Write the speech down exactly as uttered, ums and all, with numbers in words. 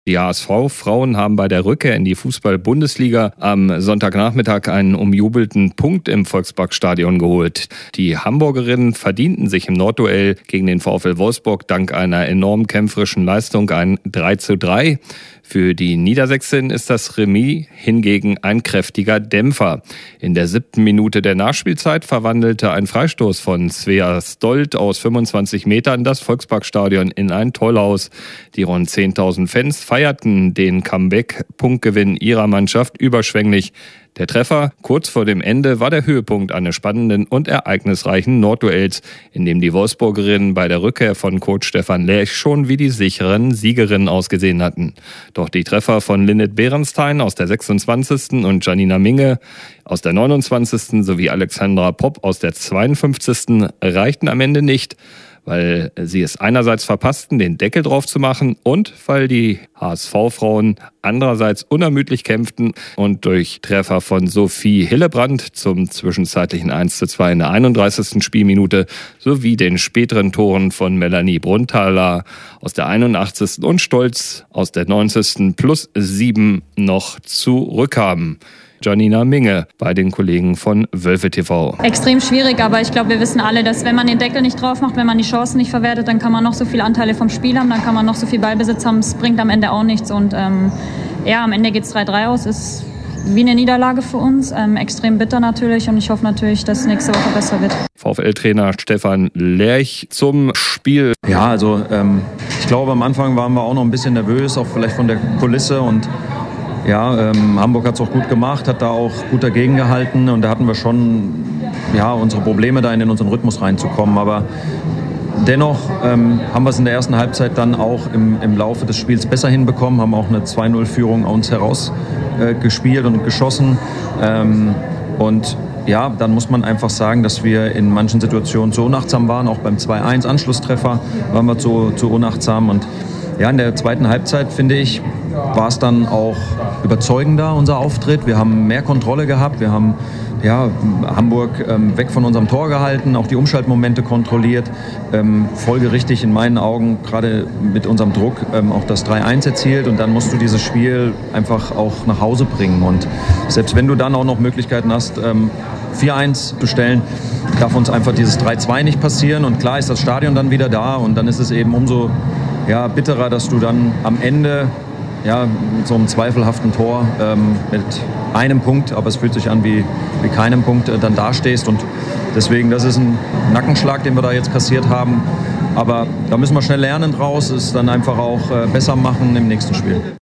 Die H S V-Frauen haben bei der Rückkehr in die Fußball-Bundesliga am Sonntagnachmittag einen umjubelten Punkt im Volksparkstadion geholt. Die Hamburgerinnen verdienten sich im Nordduell gegen den VfL Wolfsburg dank einer enorm kämpferischen Leistung ein drei zu drei. Für die Niedersächsin ist das Remis hingegen ein kräftiger Dämpfer. In der siebten Minute der Nachspielzeit verwandelte ein Freistoß von Svea Stolt aus fünfundzwanzig Metern das Volksparkstadion in ein Tollhaus. Die rund zehntausend Fans feierten den Comeback-Punktgewinn ihrer Mannschaft überschwänglich. Der Treffer kurz vor dem Ende war der Höhepunkt eines spannenden und ereignisreichen Nordduells, in dem die Wolfsburgerinnen bei der Rückkehr von Coach Stefan Lerch schon wie die sicheren Siegerinnen ausgesehen hatten. Doch die Treffer von Linnet Berenstein aus der sechsundzwanzigsten und Janina Minge aus der neunundzwanzigsten sowie Alexandra Popp aus der zweiundfünfzigsten reichten am Ende nicht, weil sie es einerseits verpassten, den Deckel drauf zu machen und weil die H S V-Frauen andererseits unermüdlich kämpften und durch Treffer von Sophie Hillebrand zum zwischenzeitlichen eins zu zwei in der einunddreißigsten Spielminute sowie den späteren Toren von Melanie Brunthaler aus der einundachtzigsten und Stolz aus der neunzigsten plus sieben noch zurückkamen. Janina Minge bei den Kollegen von Wölfe T V. Extrem schwierig, aber ich glaube, wir wissen alle, dass wenn man den Deckel nicht drauf macht, wenn man die Chancen nicht verwertet, dann kann man noch so viele Anteile vom Spiel haben, dann kann man noch so viel Ballbesitz haben, es bringt am Ende auch nichts. Und ähm, ja, am Ende geht es drei drei aus, ist wie eine Niederlage für uns, ähm, extrem bitter natürlich und ich hoffe natürlich, dass nächste Woche besser wird. VfL-Trainer Stefan Lerch zum Spiel. Ja, also ähm, ich glaube, am Anfang waren wir auch noch ein bisschen nervös, auch vielleicht von der Kulisse und Ja, ähm, Hamburg hat es auch gut gemacht, hat da auch gut dagegen gehalten und da hatten wir schon ja, unsere Probleme, da in unseren Rhythmus reinzukommen. Aber dennoch ähm, haben wir es in der ersten Halbzeit dann auch im, im Laufe des Spiels besser hinbekommen, haben auch eine zwei null Führung aus uns heraus äh, gespielt und geschossen. Ähm, und ja, dann muss man einfach sagen, dass wir in manchen Situationen zu unachtsam waren. Auch beim zwei eins Anschlusstreffer waren wir zu, zu unachtsam. Und ja, in der zweiten Halbzeit, finde ich, war es dann auch überzeugender, unser Auftritt. Wir haben mehr Kontrolle gehabt. Wir haben ja, Hamburg ähm, weg von unserem Tor gehalten, auch die Umschaltmomente kontrolliert. Ähm, folgerichtig in meinen Augen, gerade mit unserem Druck, ähm, auch das drei eins erzielt. Und dann musst du dieses Spiel einfach auch nach Hause bringen. Und selbst wenn du dann auch noch Möglichkeiten hast, ähm, vier eins zu stellen, darf uns einfach dieses drei zwei nicht passieren. Und klar ist das Stadion dann wieder da. Und dann ist es eben umso ja, bitterer, dass du dann am Ende ja, mit so einem zweifelhaften Tor ähm, mit einem Punkt, aber es fühlt sich an wie, wie keinem Punkt, äh, dann dastehst. Und deswegen, das ist ein Nackenschlag, den wir da jetzt kassiert haben. Aber da müssen wir schnell lernen draus, es dann einfach auch äh, besser machen im nächsten Spiel.